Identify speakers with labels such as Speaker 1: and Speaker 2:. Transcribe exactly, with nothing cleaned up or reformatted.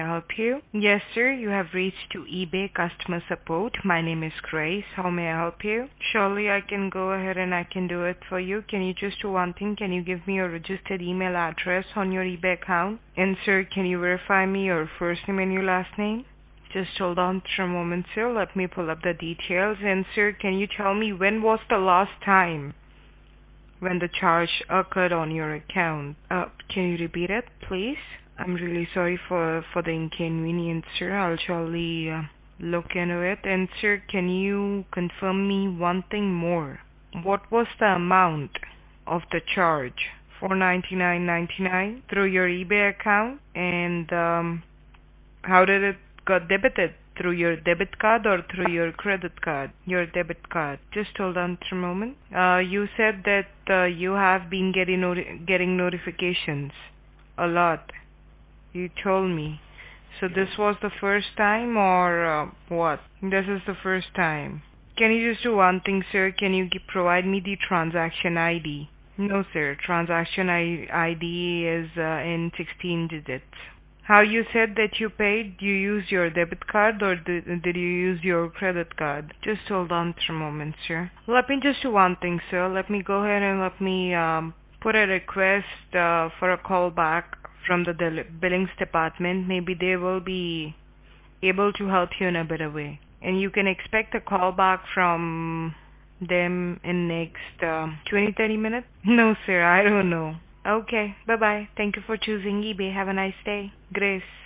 Speaker 1: I help you? Yes, sir. You have reached to eBay customer support. My name is Grace. How may I help you? Surely I can go ahead and I can do it for you. Can you just do one thing? Can you give me your registered email address on your eBay account? And sir, can you verify me your first name and your last name? Just hold on for a moment, sir. Let me pull up the details. And sir, can you tell me when was the last time when the charge occurred on your account? Uh, can you repeat it, please? I'm really sorry for, for the inconvenience, sir. I'll surely uh, look into it. And sir, can you confirm me one thing more? What was the amount of the charge? four ninety-nine ninety-nine through your eBay account? And um, how did it got debited? Through your debit card or through your credit card? Your debit card. Just hold on for a moment. Uh, you said that uh, you have been getting noti- getting notifications a lot. You told me. So this was the first time or uh, what? This is the first time. Can you just do one thing, sir? Can you g- provide me the transaction I D? No, sir. Transaction I- ID is uh, in sixteen digits. How you said that you paid? You used your debit card or did, did you use your credit card? Just hold on for a moment, sir. Let me just do one thing, sir. Let me go ahead and let me um, put a request uh, for a call back from the del- billings department. Maybe they will be able to help you in a better way. And you can expect a call back from them in next um, twenty, thirty minutes? No, sir. I don't know. Okay. Bye-bye. Thank you for choosing eBay. Have a nice day. Grace.